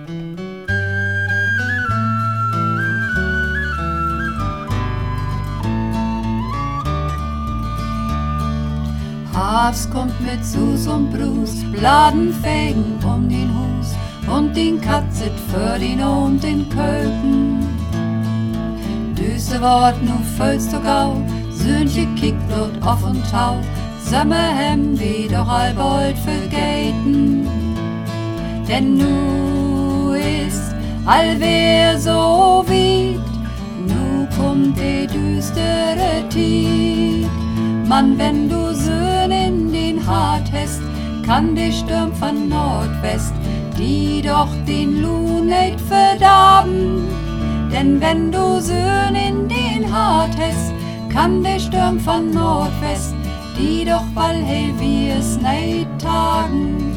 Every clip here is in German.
Havs kommt mit Sus und Brus, Bladen fegen den Hus und den Katzet für den und den Köken. Düse Wort nu föllst du gau, Söhnche kickt dort auf und tau, Sommerhem wie doch allbald vergeten. Denn nu ist allwer so wiegt, nu kommt die düstere Tiet. Mann, wenn du Söhn in den Hart hast, kann die Sturm von Nordwest, die doch den Luh nicht verdarben. Denn wenn du Söhn in den Hart hast, kann der Sturm von Nordwest, die doch weil hell wir's nicht tagen.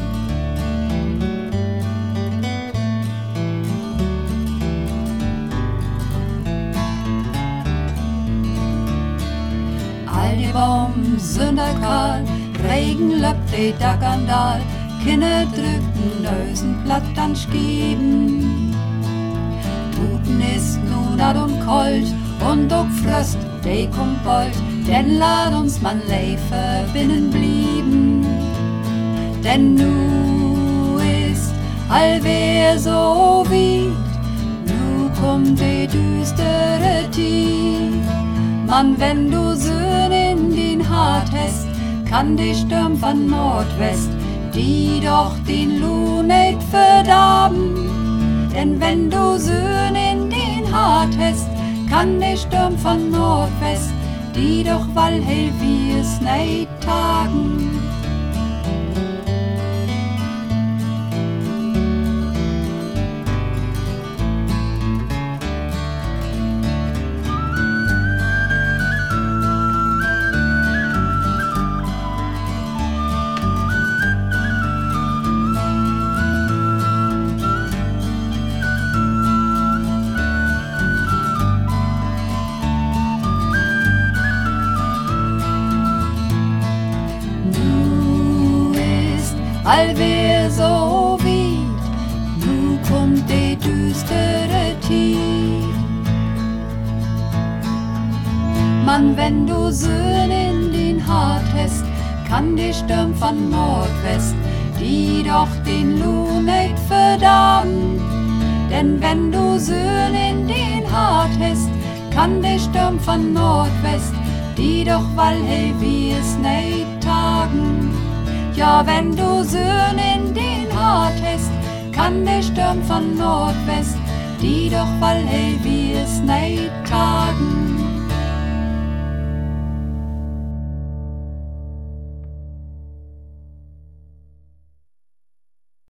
All die Baum Sünderkarl, Regen löppt die Dackandal, Kinder drückten Nösen platt an Schieben. Guten ist nun ad und kalt und auch Fröst, de kommt bald, denn lad uns man Leife binnen blieben. Denn nu ist allwer so wiegt, nu kommt die düstere Tiet. Mann, wenn du Söhn in den Hart hast, kann die Sturm von Nordwest, die doch den Luh nicht verdarben. Denn wenn du Söhn in den Hart hast, kann der Sturm von Nordwest, die doch weil hell wir's nicht tagen. Allwer so wiegt, nu kommt die düstere Tiet. Mann, wenn du Söhn in den Hart hast, kann die Sturm von Nordwest, die doch den Luh nicht verdarben. Denn wenn du Söhn in den Hart hast, kann der Sturm von Nordwest, die doch weil hell wir's nicht tagen. Ja, wenn du Söhn in den Hart hast, kann der Sturm von Nordwest, die doch weil hell wir's nicht tagen.